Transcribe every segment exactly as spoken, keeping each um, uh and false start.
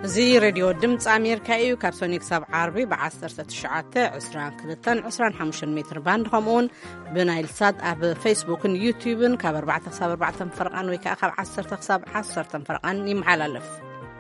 زي راديو دمت أمريكا إيو كابسونيك سب عربي بعصر ستشعات عسران كلتن عسران حمشن متر باند خمون بنايل ساد أب فيسبوك يوتيوب كابر بعد تخسب أربعة فرقان ويكا أخب عصر تخسب عصر فرقان يمحل لف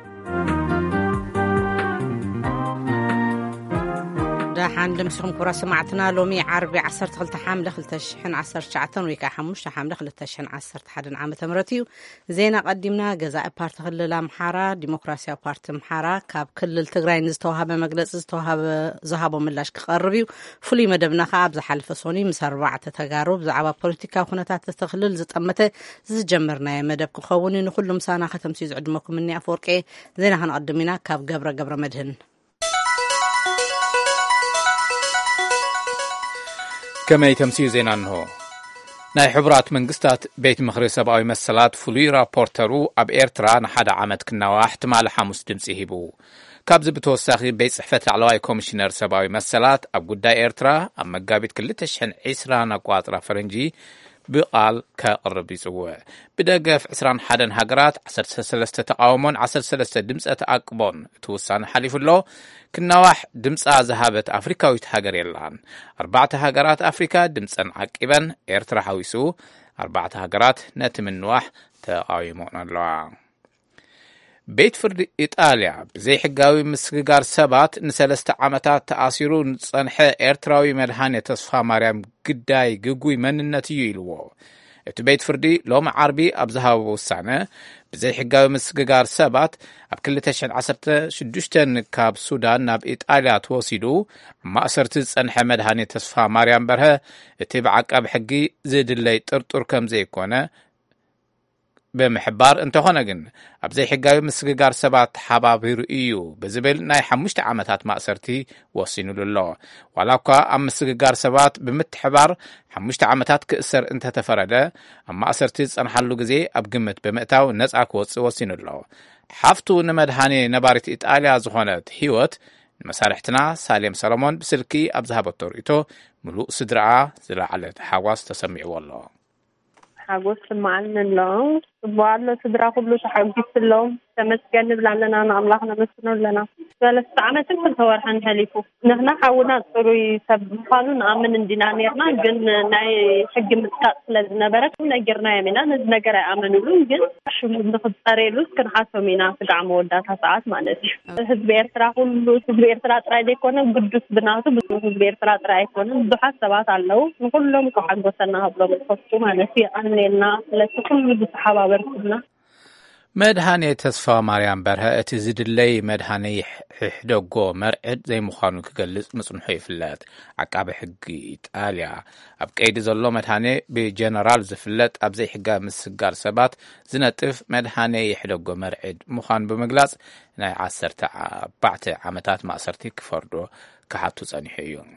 ده حندم سخم كرة سمعتنا لومي عربي عصر تخلت حامل خلت شحن عصر شعتن ويكا حموش حامل خلت شحن عصر حدن عام تمرتيو زينا قدمنا جزاء بارت خلل محارة ديمقراطية بارت محارة كاب كل التجرين نزتوها بمجلس نزتوها بذهبوا من لاش كقربيو فلي مدبنا خاب زحل فصوني مسربعة تجارب زعبا بوليتيكا وخناتات تستغلل زت أمته زجمرنا مدب كخوني نخل مسانا ختم سيز عدمكم مني أفوركي زينا هنقدمنا كاب جبرة جبرة مدهن كما يتمسيو زينا أنه ناي حبرات منقستات بيت مخري سباوي مسلات فلوي رابورترو أب إيرترا نحاد عامت كناوا احتمال حاموس دمسي هبو كابز بتوساخي بيت صحفة علواي كوميشنر سباوي مسلات أب قدا إيرترا أما قابت كل تشحن عسران أقواطرا فرنجي بقال كقرب يسوه بدقف عسران حدن هاجرات عسر سلسلة تقاومون عسر سلسلة دمسة أقبون توسان حليف الله كنا واح دمسة ذهبت أفريقيا ويتهاجر يلان أربعة هاجرات أفريقيا دمسة عقبا إيرترا حويسو أربعة هاجرات نتمن واح تقاومون الله بيت فرد إيطاليا زي حقاوي مسقار سبات نسلست عامتات تأثيرون صنحة إيرتراوي مدهانة تصفى مريم قداي قوي من النتيجة الوو ات بيت فردي لوم عربي أبزها ووسعنا بزي حقاوي مسقار سبات أبكل تشعن عصبت شدوشتن كاب سودان ناب إيطاليا توصيدو ما أسرت صنحة مدهانة تصفى مريم برها اتبعك أب حقي زيد اللي ترطر كم زي كونه بمحبار انت هونغن ابزي حقاوي مسقار سبات حبابير ايو بزبل ناي حمشت عامتات مأسرتي وصينو لله ولاكا ام مسقار سبات بمتحبار حمشت عامتات كأسر انت تفرده ام مأسرتي صنحلو غزي ابقمت بمئتاو نزعك وصينو لله حفتو نمدهاني نبارت إيطاليا زخونت حيوت مسارحتنا سالم سلمون بسلكي ابزهاب التوريتو ملوء صدرعا زلعلت حواس تسمع والله حاجوس معنا اللهم وعلى صدرا كله تحجيس اللهم تمسكن بلعنا أنا أملاحنا مسنور لنا ثلاث عامات كل ثور حنحليفه نحن حاولنا نصيروا يسب قانون آمن الدينا نيرنا جن ناي حق متقل نبرك ونجرنا يمنا نجرا آمنوا جن شو بناخد طريلوس كن حاسمينا في دعم وداتها ساعات ما ندري حزب إيرترا كله حزب إيرترا ترى يكون قدوس بناته بس حزب إيرترا ترى يكون ضحى سبات على كلهم كحجوسنا هبلو بخصوص ما نسي أننا لا تكون بصحابة بركنا مدهاني تصفى مريم برها اتزيد اللي مدهاني حدوغو مرعد زي مخانو كقلس مصنحي فلات عقاب حقي إيطاليا أبقيد زلو مدهاني بجنرال زفلت أبزي حقا مسقار سبات زنطف مدهاني حدوغو مرعد مخان بمقلاص ناي عصرت بعت عامتات مأسرتي كفردو كحاتو صنحيون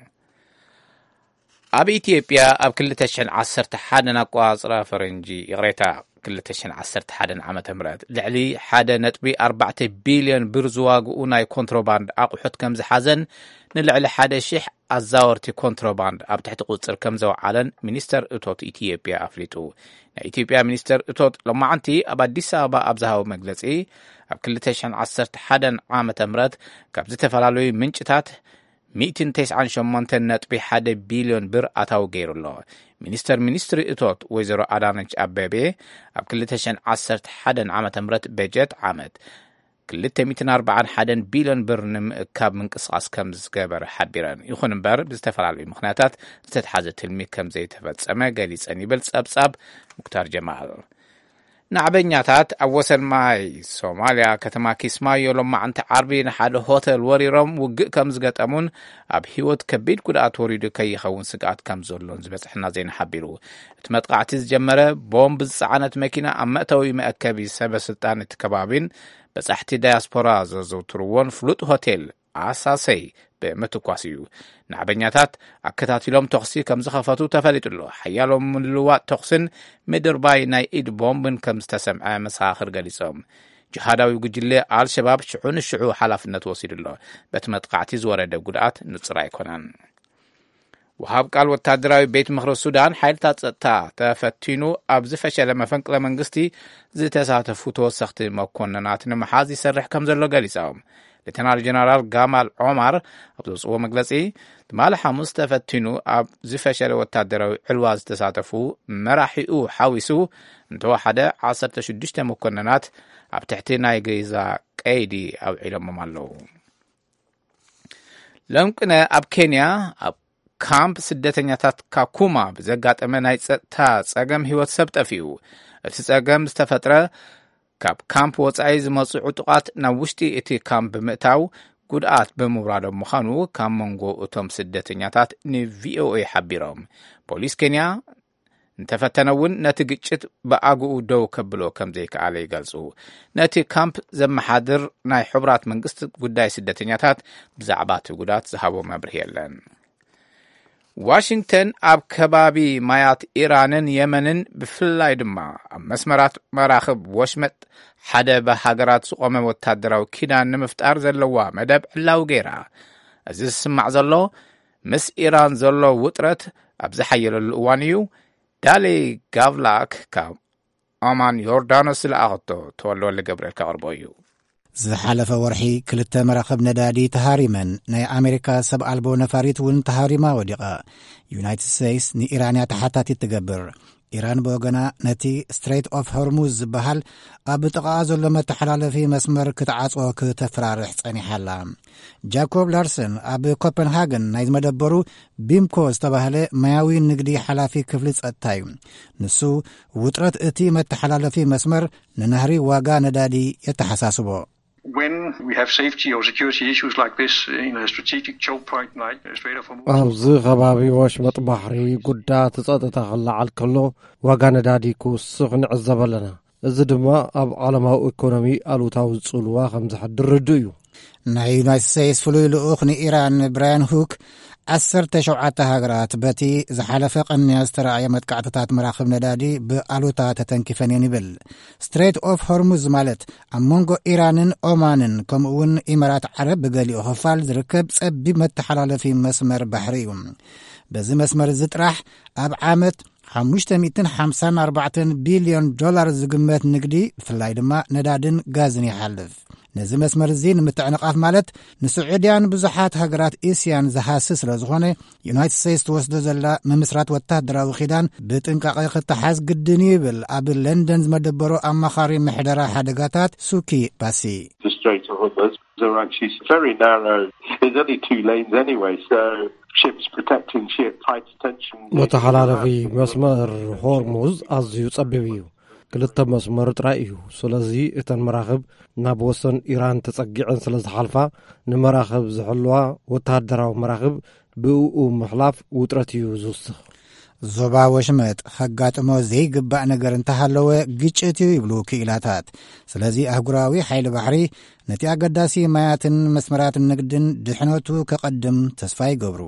أب إثيوبيا أب كل تشحن عصرت حادنا قواصرا فرنجي يغريتا كل تشحن عصرت حادن عامة مراد لعلي حادا نتبي أربعة بليون برزواق وناي كونتروباند أقحط كم زحزن نلعلي حادا شيح الزاورتي كونتروباند أب تحت قصر كم زو علن منستر أتوت إثيوبيا أفليتو إثيوبيا منستر أتوت لما عنتي أبا ديسا أبا أبزهاو مجلسي أب كل تشحن عصرت حادن عامة مراد كابزت فلالوي منشتات مئتين تسعة شمانتن نتبي حدا بليون بر أتاو غير الله منستر منستر إتوت وزيرو أدانج أبابي أب كل تشان عصرت حدا عامة مرت بجت عامت كل مئتين أربعة حدا بليون بر نم كاب من قصاص كم زقابر حبيران يخون بر بستفعل على المخناتات تتحاز تلمي كم زي تفت سما قاليس أني بلس أبساب مختار جمال نعبنياتات أوصل ماي سوماليا كتما كيسمايو لما أنت عربي نحاد هوتل وريرم وق كم زقات أمون أب هيوت كبيد قدعات وريدو كي يخون سقات كم زولون زبس احنا زين حبيرو تمتقعت الجمرة بومب زعانت مكينة أما توي مأكبي سبا سلطانة كبابين بس احتي دياسبورا زوتروون فلوت هوتيل أساسي بمتوكواسيو نعبنياتات أكتاتي لهم تخصي كم زخفتو تفلت له حيالهم من اللوات تخصن مدر باي ناي إيد بومبن كم استسمع مساخر قليسهم جهاداوي قجلي آل شباب شعون الشعو حلاف النتوصيل الله بتمتقعتي زوارة دو قدعات نتصرع كونان وهاب قال وتادراوي بيت مخر السودان حيلتا ጸጥታ تفتينو ኣብ ዝፈሸለ መፈንቅለ መንግስቲ ዝተሳተፉ ተወሰኽቲ መኮንናት ንምሓዝ ይሰርሕ ከም ዘሎ ገሊፆም ሌተናል ጀነራል ጋማል ዑማር ኣብ ዝወፅዎ መግለጺ ትማል ሐሙስ ተፈቲኑ ኣብ ዝፈሸለ ወታደራዊ ዕልዋ ዝተሳተፉ መራሒኡ ሓዊሱ እንተወሓደ ዓሰርተ ሽዱሽተ መኮንናት ኣብ ትሕቲ ናይ ገዛ ቀይዲ ኣብዒሎሞም ኣለዉ ለምቅነ ኣብ ኬንያ ኣብ ካምፕ ስደተኛታት ካኩማ ብዘጋጠመ ናይ ጸጥታ ጸገም ህይወት ሰብ ጠፊኡ እቲ ጸገም ዝተፈጥረ ካብ ካምፕ ወጻኢ ዝመጹ ዕጡቃት ናብ ውሽጢ እቲ ካምፕ ብምእታው ጉድኣት ብምውራዶም ምዃኑ ካብ መንጎ እቶም ስደተኛታት ንቪኦኤ ሓቢሮም ፖሊስ ኬንያ እንተፈተነውን ነቲ ግጭት ብኣግኡ ደው ከብሎ ከም ዘይከኣለ ይገልጹ ነቲ ካምፕ ዘመሓድር ናይ ሕቡራት መንግስቲ ጉዳይ ስደተኛታት ብዛዕባ እቲ ጉዳት ዝሃቦ መብርሂ የለን ዋሽንግተን ኣብ ከባቢ ማያት ኢራንን የመንን ብፍላይ ድማ ኣብ መስመራት መራኽብ ወሽመጥ ሓደ በሃገራት ዝቆመ ወታደራዊ ኪዳን ንምፍጣር ዘለዋ መደብ ዕላው ገይራ እዚ ዝስማዕ ዘሎ ምስ ኢራን ዘሎ ውጥረት ኣብ ዝሓየለሉ እዋን እዩ ዳሌ ጋቭላክ ካብ ኣማን ዮርዳኖስ ዝለኣኸቶ ተወልወለ ገብርኤል ከቕርቦ እዩ ዝሓለፈ ወርሒ ክልተ መራኸብ ነዳዲ ተሃሪመን ናይ ኣሜሪካ ሰብ ኣልቦ ነፋሪት እውን ተሃሪማ ወዲቓ ዩናይትድ ስቴትስ ንኢራንያ ተሓታቲት ትገብር ኢራን ብወገና ነቲ ስትሬት ኦፍ ሆርሙዝ ዝበሃል ኣብ ጥቓኣ ዘሎ መተሓላለፊ መስመር ክትዓጽኦ ክተፈራርሕ ጸኒሓላ ጃኮብ ላርሰን ኣብ ኮፐንሃገን ናይ ዝመደበሩ ቢምኮ ዝተባህለ ማያዊ ንግዲ ሓላፊ ክፍሊ ጸጥታ እዩ ንሱ ውጥረት እቲ መተሓላለፊ መስመር ንናህሪ ዋጋ ነዳዲ የተሓሳስቦ When we have safety or security issues like this in a strategic choke point like Strait of Hormuz ኣብዚ ከባቢ ወሽመጥ ባሕሪ ጉዳት ጸጥታ ክለዓል ከሎ ዋጋ ነዳዲ ክውስኽ ንዕዘብ ኣለና እዚ ድማ ኣብ ዓለማዊ ኢኮኖሚ ኣሉታዊ ጽልዋ ከም ዝሕድር ርዱ እዩ ናይ ዩናይትድ ስቴትስ ፍሉይ ልኡኽ ንኢራን ብራያን ሁክ ዓሰርተ ሸውዓተ ሃገራት በቲ ዝሓለፈ ቀንያ ዝተረኣየ መጥቃዕትታት መራኽብ ነዳዲ ብኣሉታ ተተንኪፈን እየን ይብል ስትሬት ኦፍ ሆርሙዝ ማለት ኣብ መንጎ ኢራንን ኦማንን ከምኡውን ኢማራት ዓረብ ብገሊኡ ክፋል ዝርከብ ጸቢብ መተሓላለፊ መስመር ባሕሪ እዩ በዚ መስመር እዚ ጥራሕ ኣብ ዓመት ሓሙሽተ ሚእትን ሓምሳን ኣርባዕተን ቢልዮን ዶላር ዝግመት ንግዲ ብፍላይ ድማ ነዳድን ጋዝን ይሓልፍ ነዚ መስመር እዚ ንምትዕንቃፍ ማለት ንስዑድያን ብዙሓት ሃገራት ኤስያን ዝሃስስ ስለ ዝኾነ ዩናይትድ ስቴትስ ትወስዶ ዘላ ምምስራት ወታደራዊ ኺዳን ብጥንቃቐ ክትሓዝ ግድን ይብል ኣብ ለንደን ዝመደበሮ ኣማኻሪ ምሕደራ ሓደጋታት ሱኪ ባሲ are actually very narrow. There's only two lanes anyway, so ships protecting ships, high tension. መተሓላለፊ መስመር ሆርሙዝ ኣዝዩ ጸቢብ እዩ ክልተ መስመር ጥራይ እዩ ስለዚ እተን መራኽብ ናብ ወሰን ኢራን ተጸጊዐን ስለ ዝሓልፋ ንመራኽብ ዝሕልዋ ወታደራዊ መራኽብ ብእኡ ምሕላፍ ውጥረት እዩ ዝውስኽ ዞባ ወሽመጥ ኸጋጥሞ ዘይግባእ ነገር እንተሃለወ ግጭት እዩ ይብሉ ክኢላታት ስለዚ ኣህጉራዊ ሓይሊ ባሕሪ ነቲ ኣገዳሲ ማያትን መስመራትን ንግድን ድሕነቱ ከቐድም ተስፋ ይገብሩ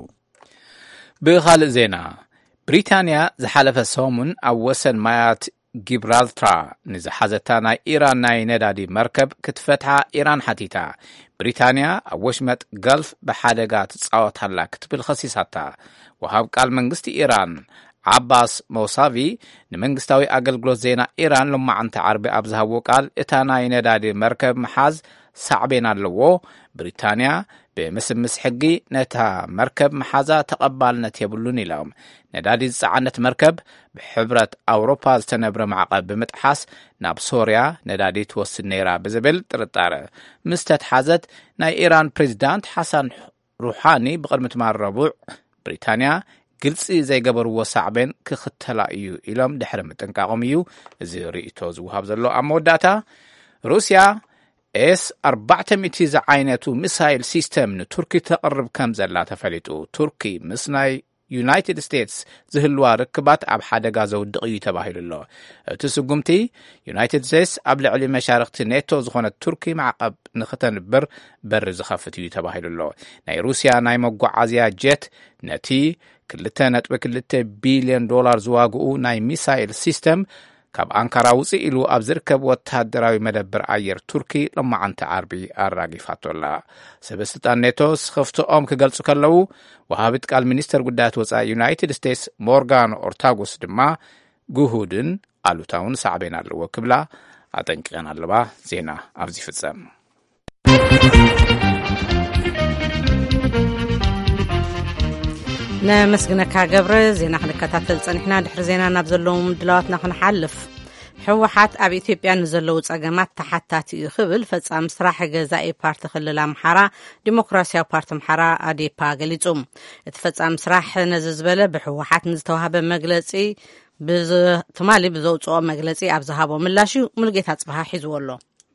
ብኻልእ ዜና ብሪታንያ ዝሓለፈ ሰሙን ኣብ ወሰን ማያት ጊብራልታር ንዝሓዘታ ናይ ኢራን ናይ ነዳዲ መርከብ ክትፈትሓ ኢራን ሓቲታ ብሪታንያ ኣብ ወሽመጥ ገልፍ ብሓደጋ ትጻወታላ ክትብል ኸሲሳታ ወሃብ ቃል መንግስቲ ኢራን ዓባስ ሞሳቪ ንመንግስታዊ ኣገልግሎት ዜና ኢራን ሎማዓንቲ ዓርቢ ኣብ ዝሃቦ ቃል እታ ናይ ነዳዲ መርከብ መሓዝ ሳዕቤን ኣለዎ ብሪታንያ ብምስምስ ሕጊ ነታ መርከብ መሓዛ ተቐባልነት የብሉን ኢሎም ነዳዲ ዝፀዓነት መርከብ ብሕብረት ኣውሮፓ ዝተነብረ ማዕቀብ ብምጥሓስ ናብ ሶርያ ነዳዲ ትወስድ ነይራ ብዝብል ጥርጣረ ምስ ተተሓዘት ናይ ኢራን ፕሬዚዳንት ሓሳን ሩሓኒ ብቅድሚ ትማል ረቡዕ ብሪታንያ ግልፂ ዘይገበርዎ ሳዕቤን ክኽተላ እዩ ኢሎም ድሕሪ ምጥንቃቖም እዩ እዚ ርእቶ ዝውሃብ ዘሎ ኣብ መወዳእታ ሩስያ ኤስ ኣርባዕተ ሚእቲ ዝዓይነቱ ሚሳይል ሲስተም ንቱርኪ ተቕርብ ከም ዘላ ተፈሊጡ ቱርኪ ምስ ናይ ዩናይትድ ስቴትስ ዝህልዋ ርክባት ኣብ ሓደጋ ዘውድቕ እዩ ተባሂሉ ኣሎ እቲ ስጉምቲ ዩናይትድ ስቴትስ ኣብ ልዕሊ መሻርክቲ ኔቶ ዝኾነት ቱርኪ ማዕቀብ ንኽተንብር በሪ ዝኸፍት እዩ ተባሂሉ ኣሎ ናይ ሩስያ ናይ መጓዓዝያ ጀት ነቲ ክልተ ነጥቢ ክልተ ቢልዮን ዶላር ዝዋግኡ ናይ ሚሳይል ሲስተም ካብ አንካራ ውፅእ ኢሉ ኣብ ዝርከብ ወታደራዊ መደበር ኣየር ቱርኪ ለማዓንቲ ዓርቢ ኣራጊፋቶላ ሰበስልጣን ኔቶ ስኸፍትኦም ክገልጹ ከለዉ ወሃቢት ቃል ሚኒስተር ጉዳያት ወፃኢ ዩናይትድ ስቴትስ ሞርጋን ኦርታጎስ ድማ ጉሁድን ኣሉታውን ሳዕቤን ኣለዎ ክብላ ኣጠንቂቐን ኣለዋ ዜና ኣብዚ ፍጸም نمسكنك قبر زينا خلكتاتل صنحنا دحر زينا ናብ ዘለዎም ድላዋትና ክንሓልፍ ሕወሓት ኣብ ኢትዮጵያ ንዘለዉ ጸገማት ተሓታቲ ይኽብል ፈጻም ስራሕ ገዛኢ ፓርቲ ክልል ኣምሓራ ዲሞክራሲያዊ ፓርቲ ኣምሓራ ኣዴፓ ገሊጹ እቲ ፈጻም ስራሕ ነዚ ዝበለ ብሕወሓት ንዝተዋሃበ መግለጺ ብትማሊ ብዘውፅኦ መግለጺ ኣብ ዝሃቦ ምላሽ ሙልጌታ ጽባህ ሒዝዎ ኣሎ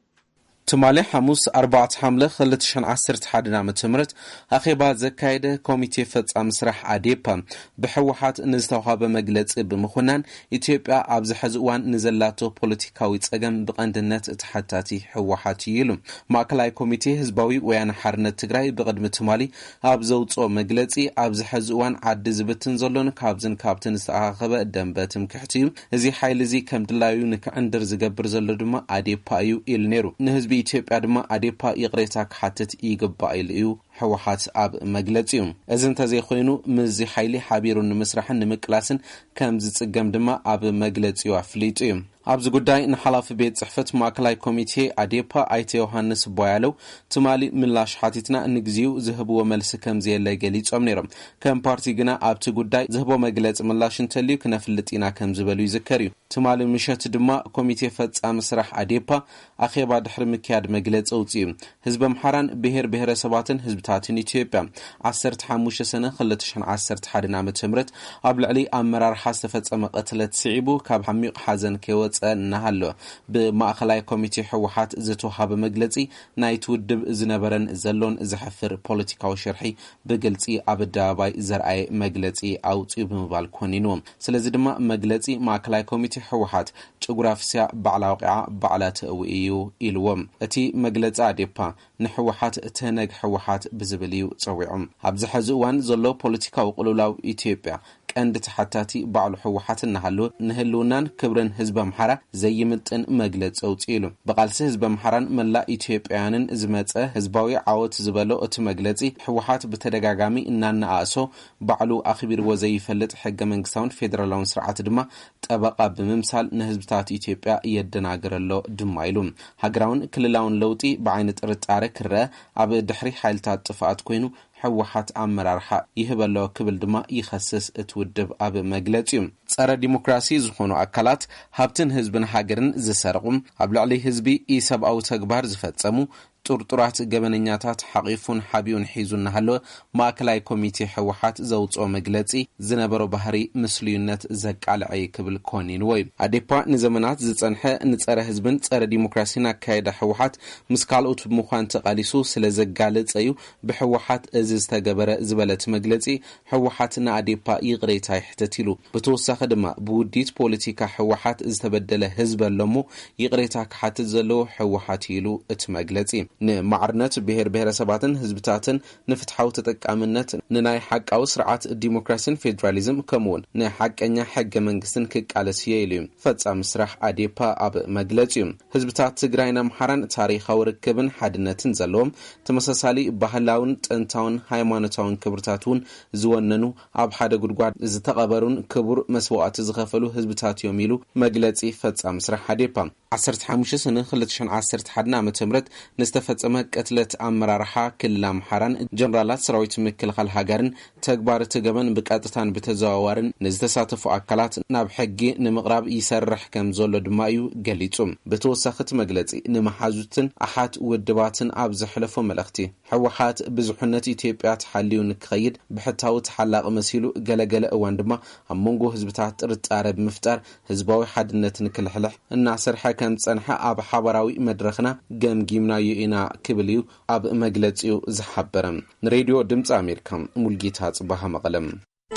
ትማሊ ሐሙስ ኣርባዕተ ሐምለ ሁለት ሺህ ዓሰርተ ሓደ ዓመተ ምህረት ኣኼባ ዘካየደ ኮሚቴ ፈጻም ስራሕ ኣዴፓ ብሕወሓት ንዝተዋሃበ መግለጺ ብምኹናን ኢትዮጵያ ኣብ ዝሕዚ እዋን ንዘላቶ ፖለቲካዊ ጸገም ብቐንድነት ተሓታቲ ሕወሓት ይሉ ማእከላይ ኮሚቴ ህዝባዊ ወያነ ሓርነት ትግራይ ብቅድሚ ትማሊ ኣብ ዘውፅኦ መግለጺ ኣብ ዝሕዚ እዋን ዓዲ ዝብትን ዘሎን ካብዝን ካብትን ዝተኣኻኸበ ደንበትም ክሕትዩ እዚ ሓይሊ እዚ ከም ድላዩ ንክዕንድር ዝገብር ዘሎ ድማ ኣዴፓ እዩ ኢሉ ነይሩ ንህዝቢ ኢትዮጵያ ድማ ኣዴፓ ይቅሬታ ክሓትት ይግባእ ኢሉ እዩ ሕወሓት ኣብ መግለጺኡ እዚ እንተዘይ ኮይኑ ምዚ ሓይሊ ሓቢሩ ንምስራሕን ንምቅላስን ከም ዝጽገም ድማ ኣብ መግለጺኡ ኣፍሊጡ እዩ ኣብዚ ጉዳይ ንሓላፊ ቤት ጽሕፈት ማእከላይ ኮሚቴ ኣዴፓ ኣይተ ዮሃንስ ቦያለው ትማሊ ምላሽ ሓቲትና ንግዚኡ ዝህብዎ መልሲ ከም ዘየለ ገሊጾም ነይሮም ከም ፓርቲ ግና ኣብቲ ጉዳይ ዝህቦ መግለጺ ምላሽ እንተልዩ ክነፍልጥ ኢና ከም ዝበሉ ይዝከር እዩ ትማሊ ምሸት ድማ ኮሚቴ ፈጻሚ ስራሕ ኣዴፓ ኣኼባ ድሕሪ ምክያድ መግለጺ ኣውፅኡ ህዝቢ ኣምሓራን ብሄር ብሄረሰባትን ህዝብታትን ኢትዮጵያ ዓሰርተ ሓሙሽተ ሰነ ሁለት ሺህ ዓሰርተ ሓደ ዓመተ ምህረት ኣብ ልዕሊ ኣመራርሓ ዝተፈጸመ ቅትለት ስዒቡ ካብ ዓሚቕ ሓዘን ከይወ እናሃሎ ብማእከላይ ኮሚቴ ሕወሓት ዝተዋሃበ መግለጺ ናይ ትውድብ ዝነበረን ዘሎን ዝሕፍር ፖለቲካዊ ሽርሒ ብግልጺ ኣብ ኣደባባይ ዘርኣየ መግለጺ ኣውፅኡ ብምባል ኮኒኑ ስለዚ ድማ መግለጺ ማእከላይ ኮሚቴ ሕወሓት ጭጉራፍስያ ባዕላ ወቂዓ ባዕላ ተእዊ እዩ ኢልዎም እቲ መግለጺ ኣዴፓ ንሕወሓት ተነግ ሕወሓት ብዝብል እዩ ጸዊዖም ኣብዚ ሕዚ እዋን ዘሎ ፖለቲካዊ ቅልውላው ኢትዮጵያ ቀንዲ ተሓታቲ ባዕሉ ሕወሓት እናሃሉ ንህልውናን ክብርን ህዝቢ ኣምሓራ ዘይምጥን መግለጺ ኣውፅኢሉ ብቃልሲ ህዝቢ ኣምሓራን መላእ ኢትዮጵያውያንን ዝመጸ ህዝባዊ ዓወት ዝበሎ እቲ መግለጺ ሕወሓት ብተደጋጋሚ እናነኣሶ ባዕሉ ኣኽቢርዎ ዘይፈልጥ ሕገ መንግስታውን ፌደራላውን ስርዓት ድማ ጠበቃ ብምምሳል ንህዝብታት ኢትዮጵያ የደናግረሎ ድማ ኢሉ ሃገራውን ክልላውን ለውጢ ብዓይኒ ጥርጣረ ክርአ ኣብ ድሕሪ ሓይልታት ጥፋኣት ኮይኑ ሕወሓት ኣመራርሓ ይህበሎ ክብል ድማ ይኸስስ እትውድብ ኣብ መግለጺኡ ጸረ ዲሞክራሲ ዝኾኑ ኣካላት ሃብትን ህዝብን ሃገርን ዝሰርቁም ኣብ ልዕሊ ህዝቢ ኢሰብኣዊ ተግባር ዝፈጸሙ ጡርጡራት ገበነኛታት ሓቂፉን ሓቢኡን ሒዙና ሃሎ ማእከላይ ኮሚቴ ሕወሓት ዘውፅኦ መግለጺ ዝነበሮ ባህሪ ምስልዩነት ዘቃልዐ ክብል ኮኒንዎ ኣዴፓ ንዘመናት ዝጸንሐ ንጸረ ህዝብን ጸረ ዲሞክራሲን ኣካየደ ሕወሓት ምስ ካልኦት ብምዃን ተቃሊሱ ስለ ዘጋለጸዩ ብሕወሓት እዚ ዝተገበረ ዝበለት መግለጺ ሕወሓት ንኣዴፓ ይቅሬታ ይሕተት ኢሉ ብተወሳኺ ድማ ብውዲት ፖለቲካ ሕወሓት ዝተበደለ ህዝብ ኣሎሞ ይቅሬታ ክሓትት ዘለዎ ሕወሓት ኢሉ እቲ መግለጺ ንማዕርነት ብሄር ብሄረሰባትን ህዝብታትን ንፍትሓዊ ተጠቃምነት ንናይ ሓቃዊ ስርዓት ዲሞክራሲን ፌደራሊዝም ከምውን ንሓቀኛ ሕገ መንግስትን ክቃለስ የኢሉ ፈጻሚ ስራሕ ኣዴፓ ኣብ መግለጺኡ ህዝብታት ትግራይን ኣምሓራን ታሪኻዊ ርክብን ሓድነትን ዘለዎም ተመሳሳሊ ባህላውን ጥንታውን ሃይማኖታውን ክብርታትን ዝወነኑ ኣብ ሓደ ጉድጓድ ዝተቐበሩን ክቡር መስዋዕቲ ዝኸፈሉ ህዝብታት እዮም ኢሉ መግለጺ ፈጻሚ ስራሕ ኣዴፓ ዓሰርተ ሓሙሽተ ሰነ ሁለት ሺህ ዓሰርተ ሓደ ዓመተ ምህረት ንዝተፈጸመ ቅትለት ኣመራርሓ ክልል ኣምሓራን ጀነራላት ሰራዊት ምክልኻል ሃገርን ተግባር ትገበን ብቀጥታን ብተዘዋዋርን ንዝተሳተፉ ኣካላት ናብ ሕጊ ንምቕራብ ይሰርሕ ከም ዘሎ ድማ እዩ ገሊጹ ብተወሳኺ መግለጺ ንመሓዙትን ኣሓት ውድባትን ኣብ ዝሕለፎ መልእኽቲ ሕወሓት ብዙሕነት ኢትዮጵያ ተሓልዩ ንክኸይድ ብሕታዊ ተሓላቕ መሲሉ ገለገለ እዋን ድማ ኣብ መንጎ ህዝብታት ጥርጣረ ብምፍጣር ህዝባዊ ሓድነትን ክልሕልሕ እናሰርሐ ከም ጸንሐ ኣብ ሓበራዊ መድረኽና ገምጊምናዮ ኢና ክብል እዩ ኣብ መግለጺኡ ዝሓበረ ንሬድዮ ድምፂ ኣሜሪካ ሙልጌታ ጽባህ መቐለም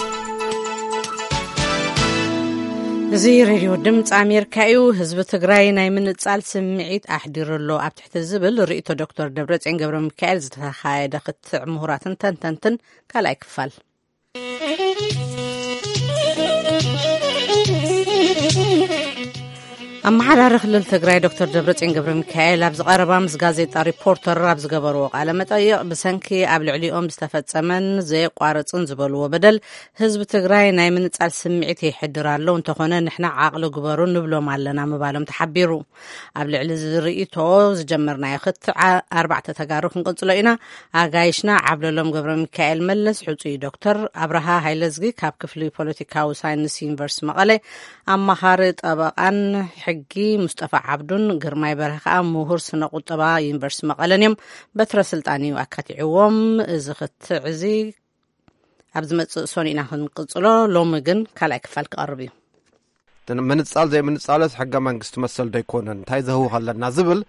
እዚ ሬድዮ ድምፂ ኣሜሪካ እዩ ህዝቢ ትግራይ ናይ ምንጻል ስምዒት ኣሕዲሩሎ ኣብ ትሕቲ ዝብል ርእይቶ ዶክተር ደብረጽዮን ገብረ ሚካኤል ዝተኻየደ ክትዕ ምሁራትን ተንተንትን ካልኣይ ክፋል أمحرر خلال تجري دكتور دبرتين قبل ميكائيل أبز قربا مز غازيتا ريبورتر أبز قبروق على متأيق بسنكي قبل عليهم بستفاد ثمن زي قارصن زبلوا وبدل حزب تجري ناي من تسأل سمعتي حدر اللون تخونا نحن عقل قبرون نبلو معلنا مبالم تحبيرو قبل على زريتو جمرنا يخت أربعة تجارب نقصلينا عايشنا عبل لهم قبل ميكائيل ملس حوتي دكتور أبرها هايلزجي كاب كفلي بوليتيكا وساينس يونيفرس مقالة أما خارط أبقان حقي مصطفى عبدون قرماي برخاء مهور سنة قطبة ينبرس مقالنيم بتر سلطاني وأكاتعوام زخت عزي أبزمت سونينا هنقصلو لومجن كالاك فالك قربي من تسأل زي من تسأل حقا منقس تمثل ديكونن تايزه هو خلنا زبل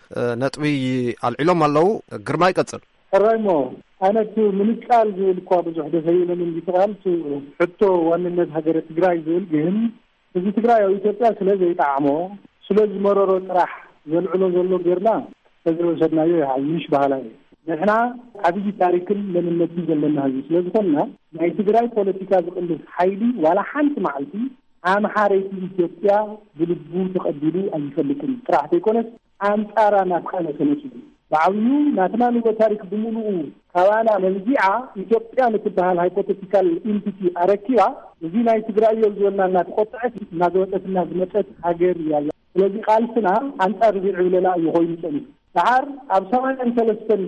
نطبي العلوم اللو قرماي قصر الرايمو أنا تو من تسأل زي الكواب جحدة زينا من بيتغال تو حتو وان الناس هجرة تقراي زي الجهم بزي تقراي ويتبقى سلازي يتعامو سلازي مرورو راح زلعلو زلو بيرنا تزلو سدنا يعيش بهالاي نحنا عبيجي تاريكل من النتيجة لنا هذه سلازي قلنا ما يتقراي بوليتيكا بقلس حيلي ولا حانت معلتي عام حاريتي إثيوبيا بلبو تقدلو أن يفلكن راح تيكونس عام تارا ناتخانة سنسي بعويو ناتنانو بتاريك بمولو كوانا منزيعة إثيوبيا نتبهال هايبوتيكال انتيتي أركيا وزينا يتقرأي يوزونا ناتقطعت نازوتت نازمتت هاجر يالا الذي قال سنة أنت أرجع لنا يهوي مثلي تعار أبصرنا أن ثلاثة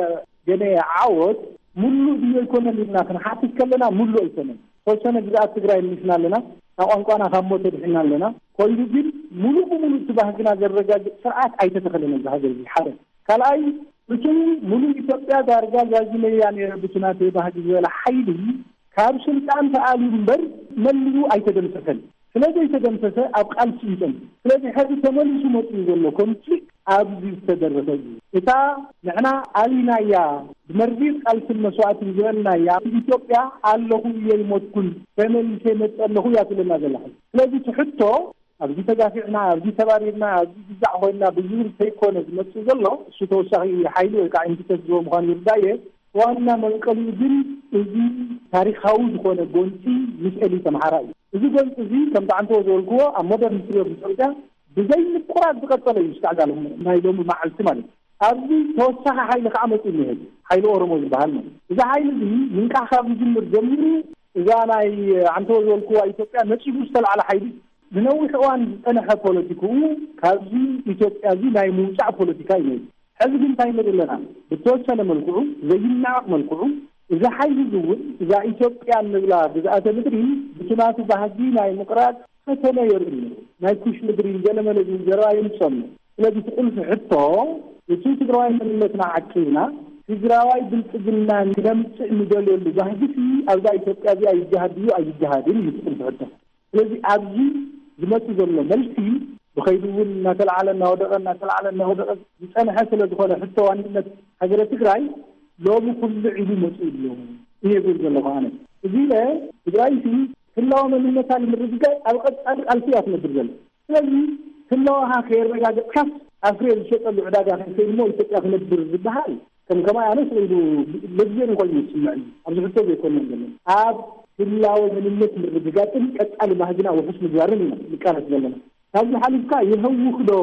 جنيه عود ملو دي يكون لنا كنا حتى كلنا ملو يكون كل سنة جاء تقرأي مثلنا لنا أو أنقانا خمسة تدخلنا لنا كل يوم ملو بملو تبهجنا جرجع ساعات أي تدخلنا بهذا الحرب كلاي لكن ملو يتبع درجة جازمة يعني بسنا تبهج ولا حيدي كابسل كان فعالي بر ملو أي تدخل ስለዚህ የተደምሰሰ አብቃል ሲይዘን ስለዚህ ሀዲ ተመልሶ መጥቶ ይዘለው ኮንፍሊክት አብዚ ተደረሰ እታ ንሕና አሊናያ በመርዲት ቃልስ መስዋዕት ይዘና ያ ኢትዮጵያ አለሁ የይሞትኩን ተመልሼ መጣለሁ ያትለና ዘላህ ስለዚህ ትሕቶ አብዚ ተጋፊዕና አብዚ ተባሪና አብዚ ዝዛዕ ሆይና ብዙር ተይኮነ ዝመጽ ዘለው እሱ ተወሳኺ ኃይሉ ወይ ቃ ኢንቲተስ ዞ ምዃን ይርዳየ ዋና መንቀሉ ግን እዚ ታሪኻዊ ዝኾነ ጎንፂ ምስኤሊ ተማሃራይ እዚ ጎንፂ እዚ ከም ጣንቶ ዘልኩዎ ኣብ ሞደርን ሂስትሪ ኢትዮጵያ ብዘይ ምቁራጽ ዝቀጠለ እዩ ዝተዓጋለሁ ናይ ሎሚ መዓልቲ ማለት ኣብዚ ተወሳኺ ሓይሊ ከዓ መፅኡ ይሄድ ሓይሊ ኦሮሞ ዝበሃል ነው እዚ ሓይሊ እዚ ምንቃሕ ካብ ዝጅምር ጀሚሩ እዛ ናይ ዓንቶ ዘልኩዎ ኢትዮጵያ ነፂቡ ዝተልዓለ ሓይሊ ብነዊሕ እዋን ዝፀንሐ ፖለቲክኡ ካብዚ ኢትዮጵያ እዚ ናይ ምውፃዕ ፖለቲካ እዩ حزب እንታይ መደለና ብተወሰነ መልክዑ ዘይናቅ መልክዑ እዛ ሓይሊ ዝውል እዛ ኢትዮጵያ ንብላ ግዛአተ ምድሪ ብትናቱ ባህጊ ናይ ምቅራጽ ፈተነ የርኢ ናይ ኩሽ ምድሪ ገለመለ ዝንጀራ ይምሰል ስለዚህ ትቁልፍ ሕቶ እቲ ትግራዋይ መንነትና ዓቂና ትግራዋይ ብልጽግና ንደምጽእ ንደልየሉ ባህጊ ኣብዛ ኢትዮጵያ እዚኣ ይጀሃድዩ ኣይጀሃድን ይትቁልፍ ሕቶ ስለዚህ ኣብዚ ዝመጽእ ዘሎ መልሲ بخيدون نتلعلنا ودقنا نتلعلنا ودق يسأل حسل دخول حتى وانت حجر تجري لو بكل عيد مسؤول يوم هي يقول الله عنه إذا تجري في كل يوم من مثال من الرجال أوقات ألفيات من الرجال لذي كل يوم خير رجال كف أفريل شيء اللي عداها في المول تأخذ البرد بهاي كم كما أنا سيدو لبزين كل يسمعني أرجع حتى بيكون من جميل عاد كل يوم من مثل الرجال أسأل بهجنا وحسن جوارنا لكانت جلنا هذا الحال كا يهوخ دو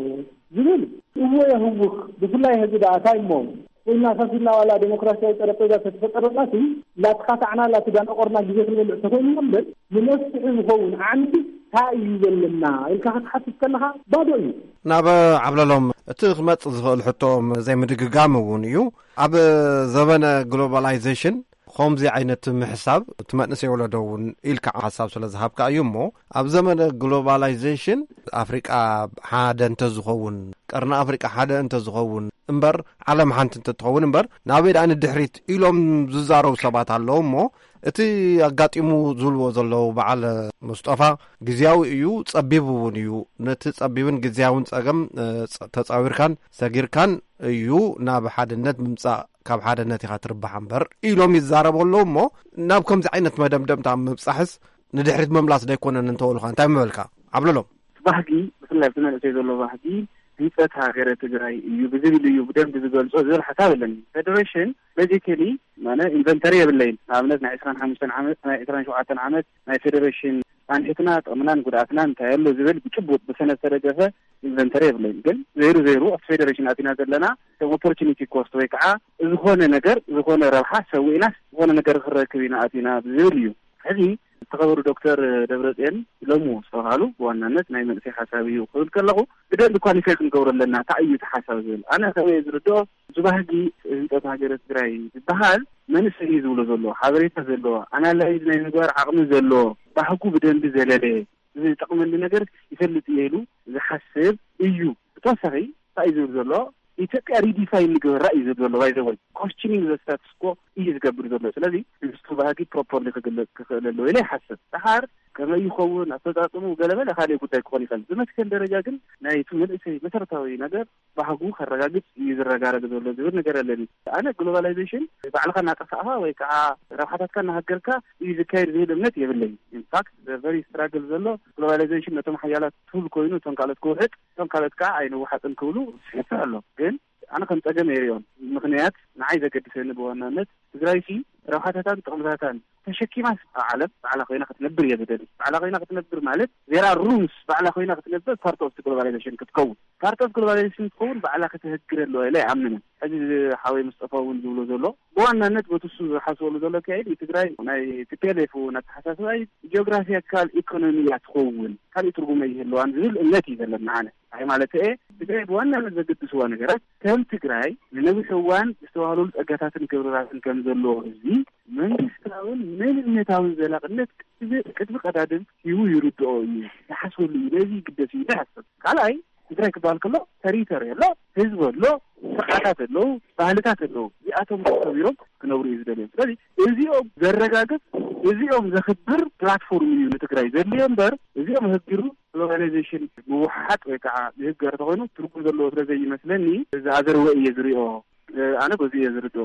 زين هو يهوخ بكل هذه دعاء قلنا فصلنا ولا ديمقراطية ترى تتفكر الناس لا تقاطعنا لا تبان أقرنا جزء من التفاهم من لنفسه هون عندي هاي لنا الكهات حتى كلها بعدين نابا عبد لهم تخمت الحطوم زي ما دقامون يو عب زمن globalization خمزي عينة محساب تمنسي ولا دون إلك حساب سلا ذهب كأيومه أب زمن globalization أفريقيا حدا انتزخون كرنا أفريقيا حدا انتزخون إمبر عالم حنت انتزخون إمبر نابيد عن الدحريت إلهم ززارو سبات اللهم إتي قاتيمو زلو زلو بعل مصطفى جزياو يو تصبيبون يو نتصبيبون جزياون تأجم تصاوير كان سجير كان يو ناب حد النت ممسا كاب حد النت يخاطربح أمبر إلهم يزاربوا اللهم ناب كم زعينة مدام دم تعم مصحس ندحريت مملاس ده يكون ننتقل خان تام ملكا عبلهم بحكي بسم الله بسم الله تيزول بحكي بيفتها غير تجري يبذل لي يبدأ بذل أزل حساب لنا فدريشن basically معناه inventory بالليل عملنا عشرين خمسين عمل عشرين شوعة عمل ما فدريشن عن إثنات أمنا نقول أثنان تهلو زبل بتشبوت بسنة ترجفة ኢንቨንተሪ የብለን ግን ዜሮ ዜሮ ፌዴሬሽን አቲና ዘለና ኦፖርቹኒቲ ኮስት ወይ ከዓ ዝሆነ ነገር ዝሆነ ረብሓ ሰውኢናስ ዝሆነ ነገር ክረክብና አቲና ዝብል ሕዚ ተኸበሩ ዶክተር ደብረጽዮን ለሙ ዝተባሃሉ በዋናነት ናይ መንእሰይ ሓሳብ እዩ ክብል ከለኹ ብደንብ ኳሊፋይ ክንገብረለና ታእዩ ተሓሳብ ዝብል ኣነ ከመይ ዝርድኦ ዝባህጊ ህንፀት ሃገረ ትግራይ ዝበሃል መንእሰይ ዝብሎ ዘሎ ሓበሬታ ዘለዎ ኣናላይዝ ናይ ምግባር ዓቕሚ ዘለዎ ባህጉ ብደንብ ዘለለ ዝጠቕመሊ ነገር ይፈልጥ ኢሉ ዝሓስብ እዩ ብተወሳኺ እንታይ ዝብል ዘሎ ኢትዮጵያ ሪዲፋይን ንግበር ራእይ ዝብል ዘሎ ባይ ዘ ወይ ኮስችኒንግ ዘ ስታትስ ኮ እዩ ዝገብር ዘሎ ስለዚ ምስቱ ባህጊ ፕሮፐርሊ ክግለጽ ክኽእል ኣለዎ ኢለ ይሓስብ ድሓር ከመይ ይኸውን ኣፈጻጽሙ ገለመለ ካልእ ጉዳይ ክኾን ይኽእል ብመስከን ደረጃ ግን ናይቲ መንእሰይ መሰረታዊ ነገር ባህጉ ከረጋግጽ እዩ ዝረጋረግ ዘሎ ዝብል ነገር ኣለኒ ኣነ ግሎባላይዜሽን ባዕልኻ እናጠፋእኻ ወይ ከዓ ረብሓታትካ እናሃገርካ እዩ ዝካየድ ዝብል እምነት የብለይ ኢንፋክት ቨሪ ስትራግል ዘሎ ግሎባላይዜሽን ነቶም ሓያላት ትብል ኮይኑ እቶም ካልኦት ክውሕጥ እቶም ካልኦት ከዓ ኣይንውሓጥን ክብሉ ስሕተ ኣሎ ግን ኣነ ከም ፀገም የርዮም ምክንያት ንዓይ ዘገድሰኒ ብዋናነት ትግራይ ሲ ረብሓታታን ጥቕምታታን ተሸኪማስ ዓለም ባዕላ ኮይና ክትነብር የብደል ባዕላ ኮይና ክትነብር ማለት ዜራ ሩምስ ባዕላ ኮይና ክትነብር ፓርት ኦፍ ግሎባላይዜሽን ክትከውን ፓርት ኦፍ ግሎባላይዜሽን ክትከውን ባዕላ ክትህግር ኣለዋ ኢለ ይኣምንን ሕዚ ሓወይ ሙስጠፋ እውን ዝብሎ ዘሎ ብዋናነት በትሱ ዝሓስበሉ ዘሎ ካይድ ትግራይ ናይ ቲፒኤልኤፍ እውን ኣተሓሳስባይ ጂኦግራፊካል ኢኮኖሚ እያ ትኸውን ካልእ ትርጉም ይህልዋን ዝብል እምነት እዩ ዘለና ኣነ ኣይ ማለት እ ትግራይ ብዋናነት ዘገድስዋ ነገራት ከም ትግራይ ንነዊሕ እዋን ዝተባህሉ ፀጋታትን ክብርራትን ከም ዘለዎ እዚ መንግስታውን መንነታውን ዘላቅነት ቅድሚ ቀዳድም ሂቡ ይርድኦ እዩ ዝሓስበሉ እዩ ነዚ ግደስ እዩ ይሓስብ ካልኣይ ትግራይ ክበሃል ከሎ ተሪተሪ ኣሎ ህዝቢ ኣሎ ስርዓታት ኣለዉ ባህልታት ኣለዉ እዚኣቶም ተሰቢሮም ክነብሩ እዩ ዝደልዮም ስለዚ እዚኦም ዘረጋግፅ እዚኦም ዘኽብር ፕላትፎርም እዩ ንትግራይ ዘድልዮ እምበር እዚኦም ህጊሩ ግሎባላይዜሽን ምውሓጥ ወይ ከዓ ዝህገር ተኮይኑ ትርጉም ዘለዎ ስለዘይመስለኒ ዝኣዘርወ እየ ዝሪኦ ኣነ በዚ እየ ዝርድኦ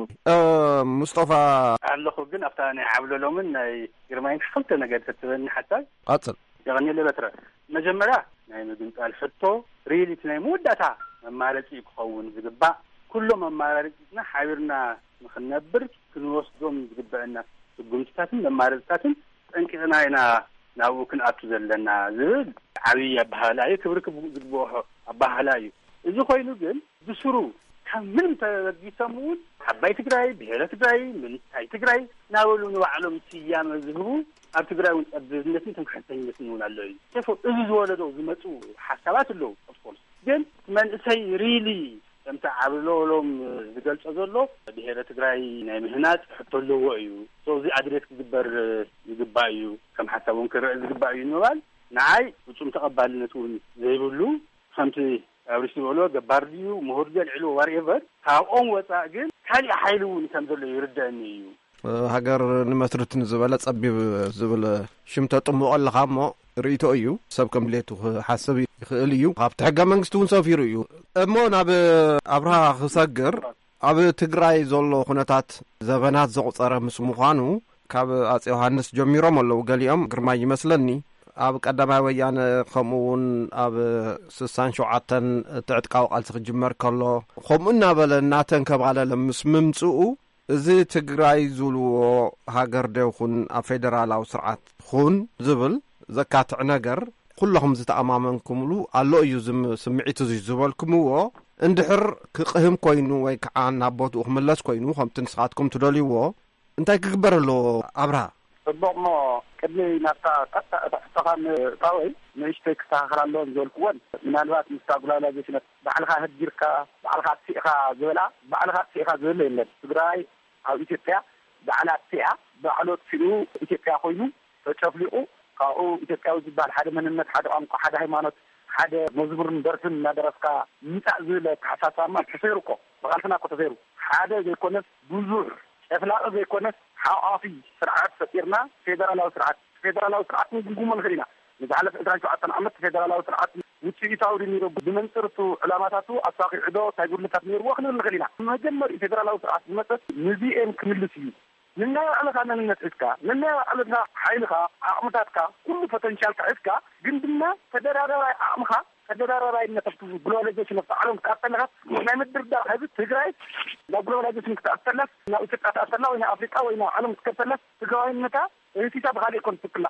ሙስጠፋ ኣለኹ ግን ኣብታ ናይ ዓብለሎምን ናይ ግርማይን ክልተ ነገር ተትበኒ ሓሳብ ቀፅል የቐኒለ በትረ መጀመርያ ናይ ምግንጣል ሕቶ ሪሊቲ ናይ መወዳእታ መማረፂ ክኸውን ዝግባእ ኩሎም ኣማራርፂና ሓቢርና ንክነብር ክንወስዶም ዝግበአና ስጉምትታትን መማረፅታትን ጠንቂቕና ኢና ናብኡ ክንኣቱ ዘለና ዝብል ዓብዪ ኣባህላ እዩ ክብሪ ዝግብኦ ኣባህላ እዩ እዚ ኮይኑ ግን ብስሩ ካብ ምንም ተበጊሶም እውን ዓባይ ትግራይ ብሔረ ትግራይ ምንታይ ትግራይ ናበሉ ንባዕሎም ስያመ ዝህቡ ኣብ ትግራይ እውን ፀብብነትን ተንክሕተኝነትን እውን ኣሎ እዩ ፎ እዚ ዝወለዶ ዝመፁ ሓሳባት ኣለዉ ኦፍኮርስ ግን መንእሰይ ሪሊ ከምቲ ዓብለሎም ዝገልፆ ዘሎ ብሔረ ትግራይ ናይ ምህናፅ ሕቶ ኣለዎ እዩ እዚ ኣድሬት ክግበር ዝግባእ እዩ ከም ሓሳብ እውን ክርአ ዝግባእ እዩ ንምባል ንዓይ ፍፁም ተቐባልነት እውን ዘይብሉ ከምቲ ኣብሪሲ ዝብሎ ገባር ድዩ ምሁር ድዩ ልዕሉ ዋርኤቨር ካብኦም ወፃእ ግን ካሊእ ሓይሊ እውን ከም ዘሎ ይርዳእኒ እዩ ሃገር ንመስርት ንዝበለ ፀቢብ ዝብል ሽም ተጥምቆ ኣለካ እሞ ርእቶ እዩ ሰብ ከም ድሌቱ ክሓስብ ይኽእል እዩ ካብቲ ሕገ መንግስቲ እውን ሰፊሩ እዩ እሞ ናብ ኣብርሃ ክሰግር ኣብ ትግራይ ዘሎ ኩነታት ዘበናት ዘቁፀረ ምስ ምዃኑ ካብ ኣፄ ዮሃንስ ጀሚሮም ኣለዉ ገሊኦም ግርማይ ይመስለኒ ኣብ ቀዳማይ ወያነ ከምኡ እውን ኣብ ስሳን ሸውዓተን ትዕጥቃዊ ቃልሲ ክጅመር ከሎ ከምኡ እናበለ እናተንከባለለ ምስ ምምፅኡ እዚ ትግራይ ዝብልዎ ሃገር ደ ይኹን ኣብ ፌደራላዊ ስርዓትኹን ዝብል ዘካትዕ ነገር ኩለኹም ዝተኣማመንኩምሉ ኣሎ እዩ ስምዒት እዚ ዝበልኩምዎ እንድሕር ክቕህም ኮይኑ ወይ ከዓ ናብ ቦትኡ ክምለስ ኮይኑ ከምቲ ንስኻትኩም ትደልይዎ እንታይ ክግበር ኣለዎ ኣብርሃ ጽቡቕ ሞ ቅድሚ ናብታ ቀጥታ እታሕተኻን ጣወይ ንእሽተይ ክስተኻኸል ኣለዎም ዝበልክዎን ምናልባት ምስታጉላላዜሽነት ባዕልኻ ህጊርካ ባዕልኻ ትሲእኻ ዝበላ ባዕልኻ ትሲእኻ ዝበለ የለን ትግራይ ኣብ ኢትዮጵያ ባዕላ ትሲኣ ባዕሎ ትሲኡ ኢትዮጵያ ኮይኑ ተጨፍሊቑ ካብኡ ኢትዮጵያዊ ዝበሃል ሓደ መንነት ሓደ ቋንቋ ሓደ ሃይማኖት ሓደ መዝሙርን ደርፍን እናደረፍካ ምፃእ ዝብለ ተሓሳሳማ ተሰይሩ እኮ ብቓልፍና እኮ ተሰይሩ ሓደ ዘይኮነስ ብዙሕ ጨፍላቕ ዘይኮነስ ሓቋፊ ስርዓት ፈጢርና ፌደራላዊ ስርዓት ፌደራላዊ ስርዓት ንግምግሞ ንኽእል ኢና ንዝሓለፈ ዕስራን ሸውዓተን ዓመት ፌደራላዊ ስርዓት ውፅኢታዊ ድኒሮ ብመንፅርቱ ዕላማታቱ ኣሳኺዕዶ እንታይ ጉድለታት ነይርዎ ክንብል ንኽእል ኢና መጀመሪ ፌደራላዊ ስርዓት ዝመፀት ንዚአን ክምልስ እዩ ንናይ ባዕልኻ መንነት ሒዝካ ንናይ ባዕልኻ ሓይልኻ ዓቕምታትካ ኩሉ ፖቴንሻልካ ሒዝካ ግን ድማ ተደራራባይ ዓቕምኻ ተደራራባይነት ኣብቲ ግሎባላይዜሽን ኣብቲ ዓለም ክትኣተለኻ ናይ ምድርዳር ህዝቢ ትግራይ ናብ ግሎባላይዜሽን ክትኣተለፍ ናብ ኢትዮጵያ ትኣተላ ወይ ናብ ኣፍሪቃ ወይ ናብ ዓለም ክትከተለፍ ትግራዋይነታ እንስሳ ብካሊእ ኮን ትክላ ዩ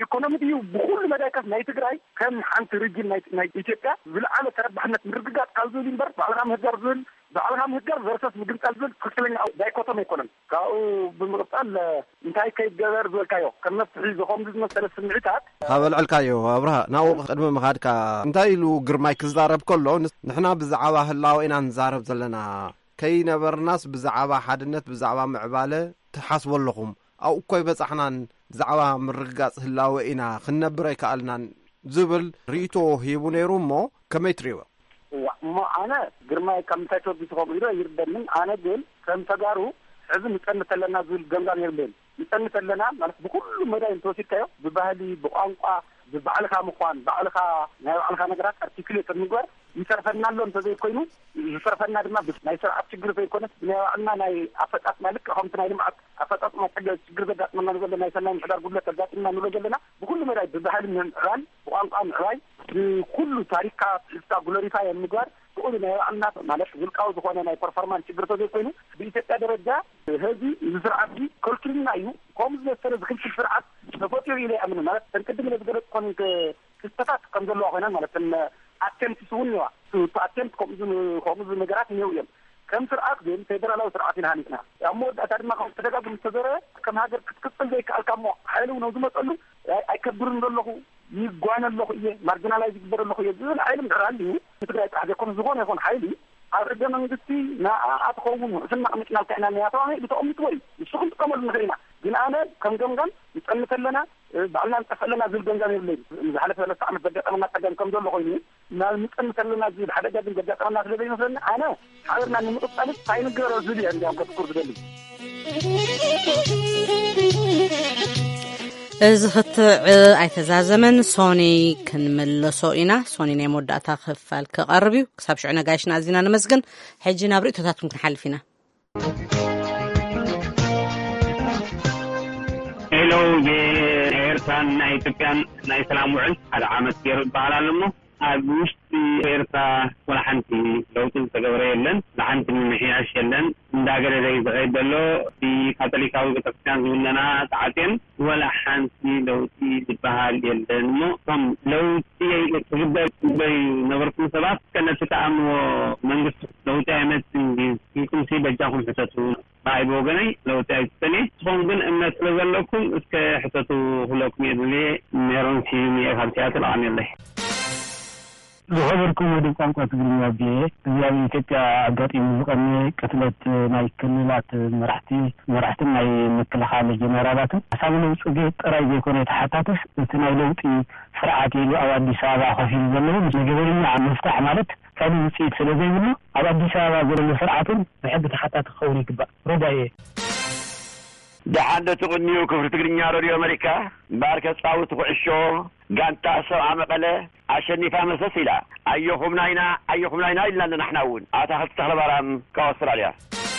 ኢኮኖሚ እዩ ብኩሉ መዳይካት ናይ ትግራይ ከም ሓንቲ ሪጅን ናይ ናይ ኢትዮጵያ ዝለዓለ ተረባሕነት ምርግጋጥ ካብ ዝብል እምበር ባዕልኻ ምህዳር ዝብል ባዕልኻ ምህዳር versus ምግንጣል ዝብል ትክክለኛ ዳይኮቶሚ ኣይኮነን ካብኡ ብምቕጣል እንታይ ከይገበር ዝብልካዮ ከም መፍትሒ ዝኸምዚ ዝመሰለ ስምዒታት ካበልዕልካዮ ኣብርሃ ናብኡ ቅድሚ ምኻድካ እንታይ ኢሉ ግርማይ ክዛረብ ከሎ ንሕና ብዛዕባ ህላወ ኢና ንዛረብ ዘለና ከይነበርናስ ብዛዕባ ሓድነት ብዛዕባ ምዕባለ ትሓስቡ ኣለኹም ኣብኡ እኮ ይበፃሕናን ብዛዕባ ምርግጋፅ ህላወ ኢና ክንነብር ኣይከኣልናን ዝብል ርእቶ ሂቡ ነይሩ እሞ ከመይ ትሪእዎ እሞ ኣነ ግርማይ ካብ ምንታይ ተወዲስኹም ኢሎ ይርደምን ኣነ ግን ከም ተጋሩ ሕዚ ንፀንት ኣለና ዝብል ገምጋም የብልን ንፀንት ኣለና ማለት ብኩሉ መዳይ እንተወሲድካዮ ብባህሊ ብቋንቋ ብባዕልካ ምኳን ባዕልካ ናይ ባዕልካ ነገራት ኣርቲክሌት ምግባር ይሰርፈና ኣሎ እንተዘይኮይኑ ዝሰርፈና ድማ ናይ ስርዓት ችግር ዘይኮነስ ናይ ባዕልና ናይ ኣፈጣጥ ማለት ከምቲ ናይ ልምዓት ኣፈጣጥ ማሕገዝ ችግር ዘጋጥመና ዘሎ ናይ ሰናይ ምሕዳር ጉድለት ዘጋጥመና ንብሎ ዘለና ብኩሉ መዳይ ብባህሊ ምዕባል ብቋንቋ ምዕባይ ብኩሉ ታሪክካ ትሕዝታ ግሎሪፋይ ምግባር ብኩሉ ናይ ባዕልና ማለት ውልቃዊ ዝኾነ ናይ ፐርፎርማንስ ችግር ተዘይኮይኑ ብኢትዮጵያ ደረጃ ህዚ ዝስርዓት ኮልክልና እዩ ከምዚ መሰለ ዝክልክል ስርዓት ተፈጢሩ ኢለ ይኣምን ማለት ተንቅድም ዝገለጽ ኮን ክስተታት ከም ዘለዎ ኮይነን ማለት ኣቴምት ስውንዋ ኣቴምት ከምዚ ከምዚ ነገራት እኒው እዮም ከም ስርዓት ግን ፌደራላዊ ስርዓት ኢና ሃኒትና ኣብ መወዳእታ ድማ ከም ተደጋግም ዝተዘረበ ከም ሃገር ክትቅፅል ዘይከኣልካ እሞ ሓይሊ እውን ዝመፀሉ ኣይከብርን ዘለኹ ይጓነ ኣለኹ እየ ማርጂናላይዝ ይግበር ኣለኹ እየ ዝብል ሓይሊ ምዕራል እዩ ትግራይ ጣሕ ዘይኮነ ዝኾነ ይኹን ሓይሊ ኣብ ሕገ መንግስቲ ንኣትኸውን ስና ቅምጭና ልካዕና ንያተዋሂ ብተቐሚጥዎ እዩ ንስኹም ጥቀመሉ ንኽእል ኢና ግን ኣነ ከም ገምጋም ንፀንት ኣለና ባዕልና ንጠፍ ኣለና ዝብል ገምጋም የብለይ ዝሓለፈ ሰለስተ ዓመት ዘጋጠመና ፀገም ከም ዘሎ ኮይኑ ናብ ንፀንት ኣለና ዝብል ሓደጋ ግን ዘጋጠመና ስለ ዘይመስለኒ ኣነ ሓበርና ንምቕፃል ሳይንገረ ዝብል እየ እንዲያም ከትኩር ዝደሊ እዚ ክትዕ ኣይተዛዘመን ሶኒ ክንመለሶ ኢና ሶኒ ናይ መወዳእታ ክፋል ክቐርብ እዩ ክሳብ ሽዑ ነጋሽና እዚና ንመስግን ሕጂ ናብ ርእቶታትኩም ክንሓልፍ ኢና ሄሎ ኤርትራን ናይ ኢትዮጵያን ናይ ሰላም ውዕል ሓደ ዓመት ገይሩ ይበሃል ኣሎ እሞ ኣብ ውሽጢ ኤርትራ ወላ ሓንቲ ለውጢ ዝተገበረ የለን ንሓንቲ ምምሕያሽ የለን እንዳገለለ ዝኸይድ ዘሎ እቲ ካቶሊካዊ ቤተክርስትያን ዝብለና ተዓፅየን ወላ ሓንቲ ለውጢ ዝበሃል የለን እሞ ከም ለውጢ ክግበር ዝበዩ ነበርኩም ሰባት ከነቲ ተኣምዎ መንግስቲ ለውጢ ኣይመፅን ኢልኩም ሲ በጃኹም ሕተቱ ባይ ብወገነይ ለውጢ ኣይትተኒ ንስኹም ግን እምነት ስለ ዘለኩም እስከ ሕተቱ ክብለኩም እየ ዝብለ ሜሮን ሲዩም እየ ካብ ቲያትር ኣቕኒለይ ዝኸበርኩም ወደ ቋንቋ ትግርኛ ብ እዚ ኣብ ኢትዮጵያ ኣጋጢሙ ዝቐኒ ቅትለት ናይ ክልላት መራሕቲ መራሕትን ናይ ምክልኻል ጀነራላትን ሓሳብ ለውጢ ጥራይ ዘይኮነ ተሓታትፍ እቲ ናይ ለውጢ ስርዓት ኢሉ ኣብ ኣዲስ ኣበባ ኮፍ ኢሉ ዘለዎ ነገበኛ ምፍታሕ ማለት ካሊ ውፅኢት ስለ ዘይብሉ ኣብ ኣዲስ ኣበባ ዘሎ ስርዓትን ብሕጊ ተሓታትፍ ክኸውን ይግባእ ሮዳየ دحان تغنيو كفر تقرنيا راديو أمريكا باركة صاوت وعشو قانتا سوى مقالة عشان نفهم السلسلة أيهم ناينا أيهم ناينا إلا أننا نحناون أتاخذ تخلى برام كأستراليا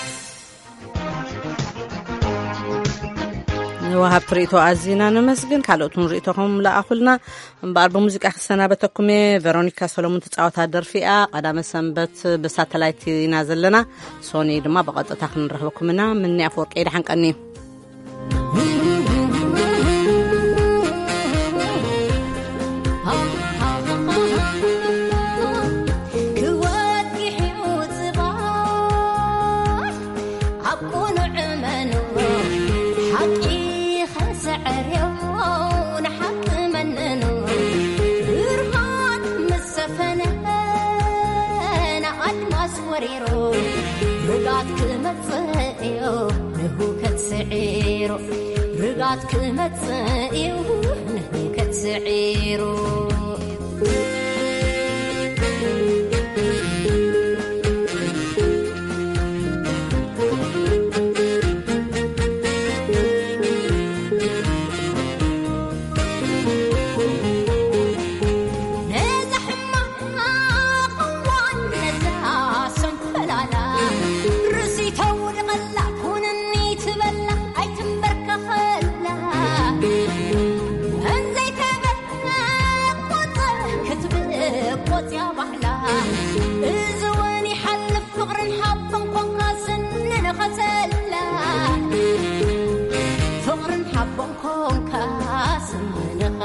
وهاب ريتو عزينا نمسجن كالوتون ريتوهم لا أخلنا بأربع موسيقى حسنا بتكم فيرونيكا سولومون تتعوت هادر فيها قدام سنبت بساتلايت نازل لنا سوني دما بقى تاخذ نرحبكم منا مني أفورك إيه حنك أني رجعت كلمة سائر نهكت سعير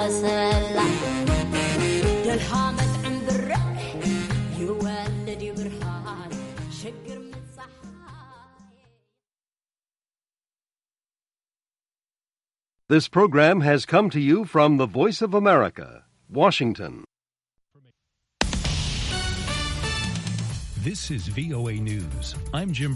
وسلا دلها مدعم بالرح يولد برهان شقر This program has come to you from the Voice of America, Washington. This is V O A News. I'm Jim